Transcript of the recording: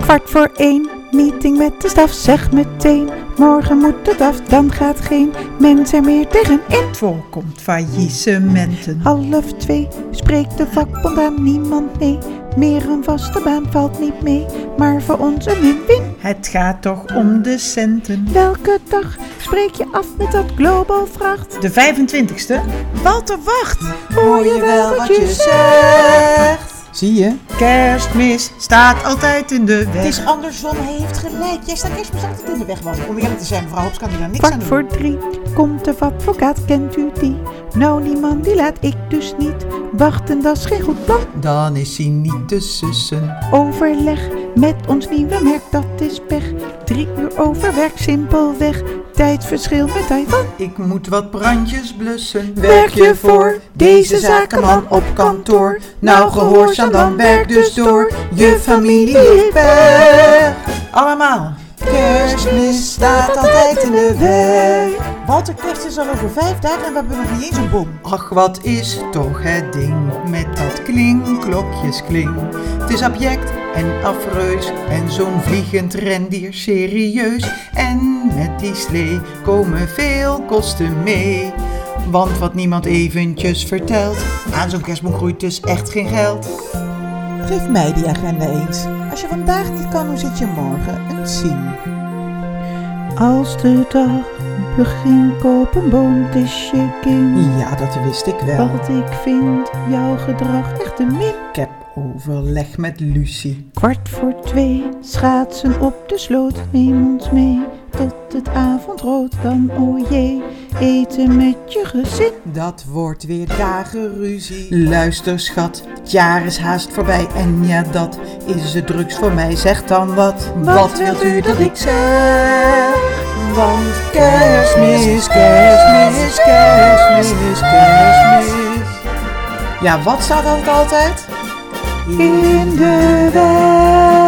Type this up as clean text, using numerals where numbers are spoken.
1:15, meeting met de staf, zeg meteen. Morgen moet het af, dan gaat geen mens er meer tegenin. Het voorkomt faillissementen. 1:30, spreekt de vakbond aan, niemand nee. Meer een vaste baan valt niet mee, maar voor ons een win-win. Het gaat toch om de centen. Welke dag spreek je af met dat Global vracht? De 25ste? Walter, wacht! Hoor je wel wat je zegt? Zie je? Kerstmis staat altijd in de weg. Het is andersom, hij heeft gelijk. Jij staat kerstmis altijd in de weg, want om eerlijk te zijn, mevrouw Hops kan hier daar niks aan doen. 3:15, komt de advocaat, kent u die? Nou, die man die laat ik dus niet wachten, dat is geen goed plan. Dan is hij niet te sussen. Overleg met ons nieuwe merk, dat is pech. 3 uur overwerk, simpelweg. Tijdverschil met Taiwan. Ik moet wat brandjes blussen. Werk je voor deze zakenman op kantoor? Nou, gehoorzaam dan, werk dus door. Je familie heeft pech. Allemaal. Kerstmis staat altijd in de weg. Walter, kerst is al over 5 dagen en we hebben nog niet eens een boom. Ach, wat is toch het ding met dat klokjes kling. Het is abject en afreus en zo'n vliegend rendier serieus. En met die slee komen veel kosten mee. Want wat niemand eventjes vertelt, aan zo'n kerstboom groeit dus echt geen geld. Geef mij die agenda eens. Als je vandaag niet kan, hoe zit je morgen? Een zien. Als de dag begint, koop een boom, het is je kind. Ja, dat wist ik wel. Want ik vind jouw gedrag echt een min. Ik heb overleg met Lucie. 1:45, schaatsen op de sloot, neem ons mee. Tot het avondrood, dan o jee, eten met je gezin. Dat wordt weer dagen ruzie. Luister schat, het jaar is haast voorbij. En ja, dat is het drugs voor mij. Zeg dan wat wilt u dat ik zeg? Want kerstmis, kerstmis, kerstmis, kerstmis. Ja, wat staat dat altijd? In de weg.